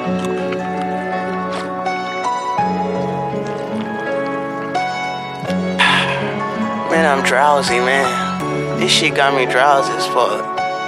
Man, I'm drowsy, man. This shit got me drowsy as fuck.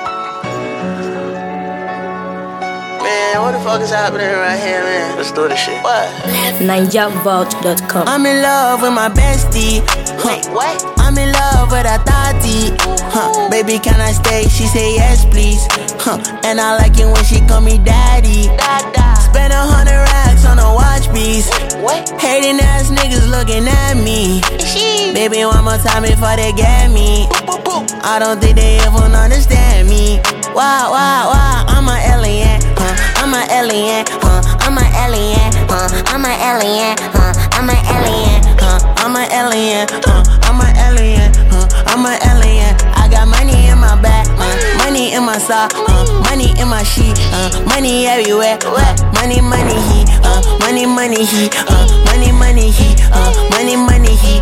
Man, what the fuck is happening right here, man? Let's do this shit. What? NigerVault.com. I'm in love with my bestie. Wait, what? I'm in love with a thotty. Baby, can I stay? She say yes, please. And I like it when she call me daddy. Spend 100 racks on a watch piece. What? Hating ass niggas looking at me. Baby, one more time before they get me. I don't think they even understand me. Wow, I'm an alien. I'm an alien. I'm an alien. I'm an alien. I'm an alien. I'm an alien. I'm an alien. I'm an alien. I got money in my back, money in my sock, money in my sheet, money everywhere. Money, he, money, he, money, he, money, he.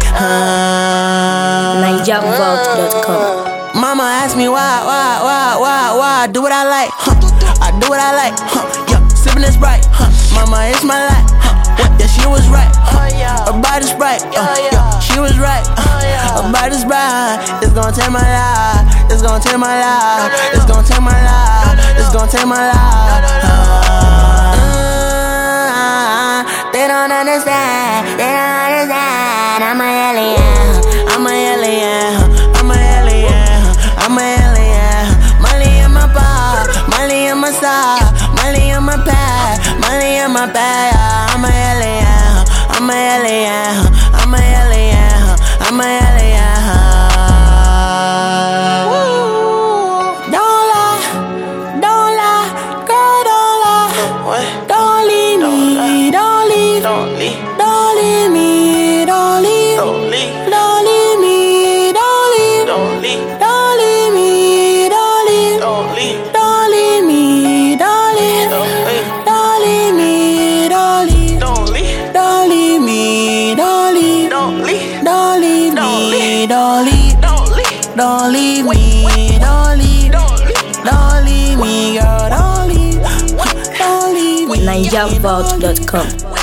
NigerVault.com. Mama asked me why, I do what I like, I do what I like, yeah, sipping this Sprite, mama, it's my life, yeah, she was right, her body's bright, yeah, she was right, her body's bright, it's gonna take my life, it's gonna take my life, it's gonna take my life, it's gonna take my life. They don't understand, I'm an alien, I'm an alien, I'm an alien, I'm an alien. Money in my bar, money in my sock, money in my pad, money in my bag. I'm an alien, I'm an alien, I'm an alien, I'm an alien. Don't lie, girl, don't lie. What? Don't leave me, don't leave, Don't leave. don't leave me, don't leave, Don't leave. don't leave me, don't leave, Don't leave. don't leave me, don't leave, Don't leave. don't leave me, don't leave, Don't leave. don't leave me, don't leave, Don't leave. don't leave me, don't leave, Don't leave. don't leave Don't me, leave. don't leave, Don't leave. don't leave Wait, me, don't leave, Don't leave. don't leave me, girl, don't leave, don't leave me. NigerVault.com.